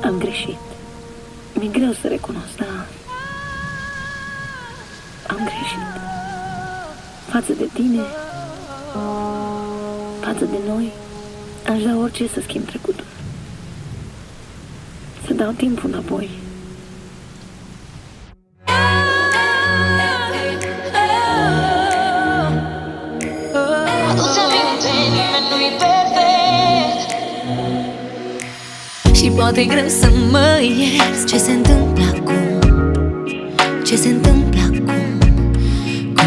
Am greșit. Mi-e greu să recunosc, dar am greșit. Față de tine, față de noi, aș da orice să schimb trecutul. Să dau timpul înapoi. Și poate e greu să mă ierți. Ce se întâmplă acum? Ce se întâmplă acum cu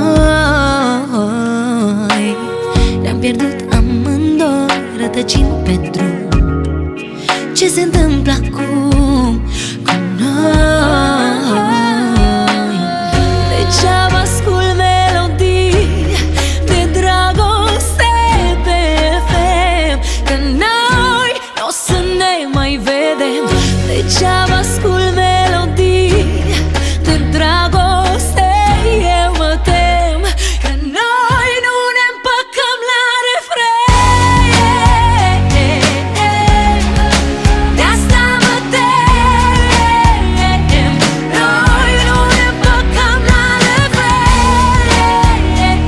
noi? Ne-am pierdut amândoi, rătăcind pe drum. Ce se întâmplă acum cu noi? Degeaba ascult melodii de dragoste pe FM, că noi n-o să ne mai vedem. Degeaba ascult melodii de dragoste, eu mă tem că noi nu ne împăcăm la refren. De asta mă tem, noi nu ne împăcăm la refren.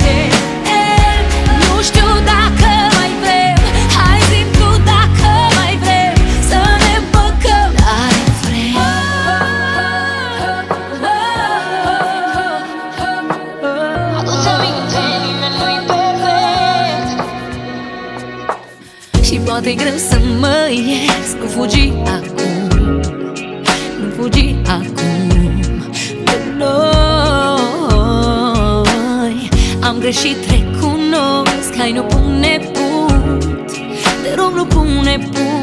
Nu știu dacă mai vrem, hai zi tu dacă mai vrem să ne împăcăm la refren. Adu-ți aminte, nimeni nu-i perfect. Și poate-i greu să mă ierți. Nu fugi acum, nu fugi acum de noi. Am greșit, recunosc, hai nu pune punct. Te rog, nu pune punct.